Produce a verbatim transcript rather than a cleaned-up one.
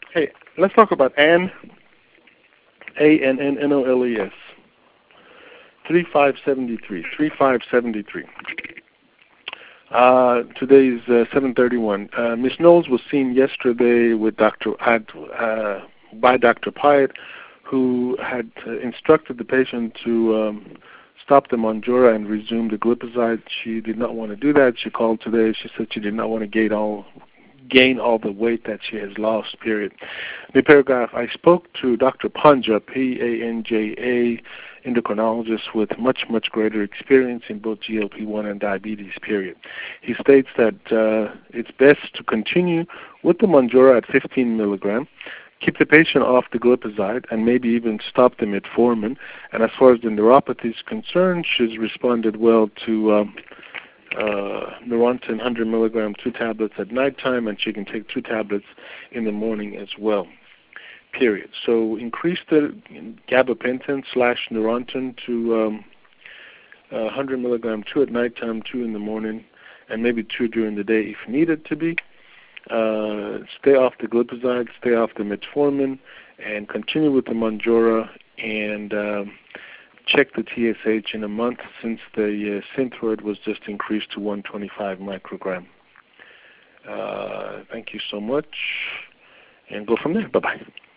Hey, let's talk about Ann, A N N N O L E S, three five seven three, three five seven three. Uh, today is uh, seven thirty-one. Uh, Miss Knowles was seen yesterday with Doctor Ad, uh, by Doctor Pyatt, who had uh, instructed the patient to um, stop the Mounjaro and resume the glipizide. She did not want to do that. She called today. She said she did not want to gain all gain all the weight that she has lost, period. The paragraph, I spoke to Doctor Panja, P A N J A, endocrinologist with much, much greater experience in both G L P one and diabetes, period. He states that uh, it's best to continue with the Mounjaro at fifteen milligram, keep the patient off the glipizide, and maybe even stop the metformin. And as far as the neuropathy is concerned, she's responded well to um, uh, Neurontin one hundred milligram, two tablets at nighttime, and she can take two tablets in the morning as well, period. So increase the gabapentin slash Neurontin to um, uh, one hundred milligram, two at nighttime, two in the morning, and maybe two during the day if needed to be. Uh, stay off the glipizide, stay off the metformin, and continue with the Mounjaro, and um, check the T S H in a month since the uh, Synthroid was just increased to one twenty-five microgram. Uh, thank you so much, and go from there. Bye-bye.